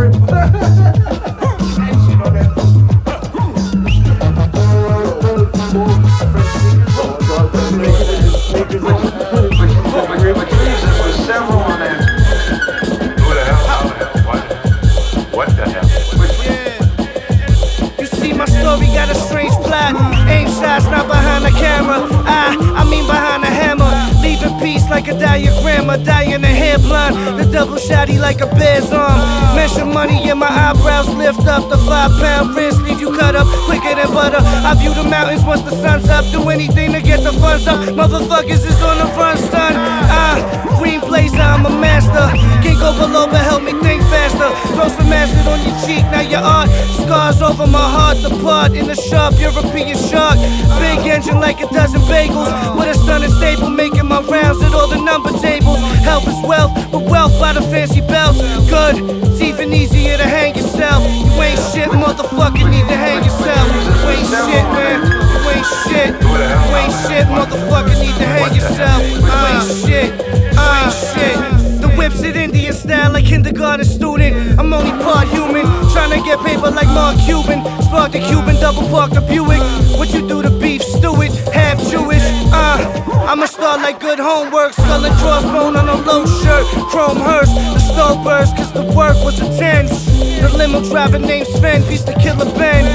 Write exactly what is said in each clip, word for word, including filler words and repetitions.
Story got a strange plot. Aim shots not behind the camera. I, I mean behind the hammer. Leave in peace like a diagram. A die in a hair blonde. The double shotty like a bear's arm. Mention money in my eyebrows. Lift up the five pound wrist. Leave you cut up quicker than butter. I view the mountains once the sun's up. Do anything to get the funds up. Motherfuckers is on the run, son. Ah, green blazer, I'm a master. Can't go below but help me think faster. Throw some acid on your cheek, now your art. Scars over my heart, the part in the sharp European shark. Big engine like a dozen bagels. With a stunning stable, making my rounds at all the number tables. Health is wealth, but wealth by the fancy belts. Good, it's even easier to hang yourself. You ain't shit, motherfucker, need to hang yourself. You ain't shit, man. You ain't shit. You ain't shit, motherfucker, need to hang yourself. You ain't shit. Uh, shit. The whips it Indian style like kindergarten student. I'm only part human, tryna get paper like Mark Cuban. Spark the Cuban, double park the Buick. What you do to beef, stew it, half Jewish. Uh, I'ma start like good homework. Skull and crossbone on a low shirt. Chrome hearse, the stove burst cause the work was intense. The limo driver named Sven, piece to Killer Ben.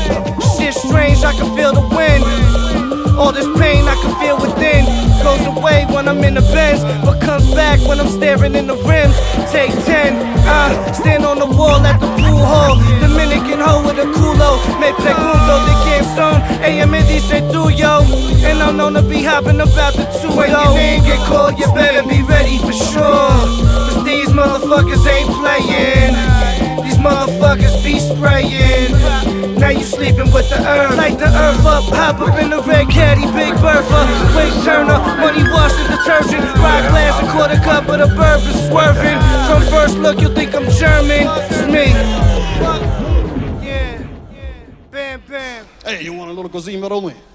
Shit strange, I can feel the wind. All this pain I can feel within goes away when I'm in the Benz, but comes back when I'm staring in the rims. Take ten, uh, stand on the wall at the pool hall. Dominican hoe with a culo. Me pregunto de quién son. Ella me dice tuyo. And I'm known to be hopping about the two. When your name get called, you better be ready for sure. Cause these motherfuckers ain't playing. These motherfuckers be spraying. Now you sleeping with the earth. Light the earth up, hop up in the red caddy, Big Bertha. Wake Turner, money wash the detergent. Rock glass, a quarter cup of the bourbon swerving. From first look, you'll think I'm German. It's me. Yeah, yeah. Bam, bam. Hey, you want a little così, me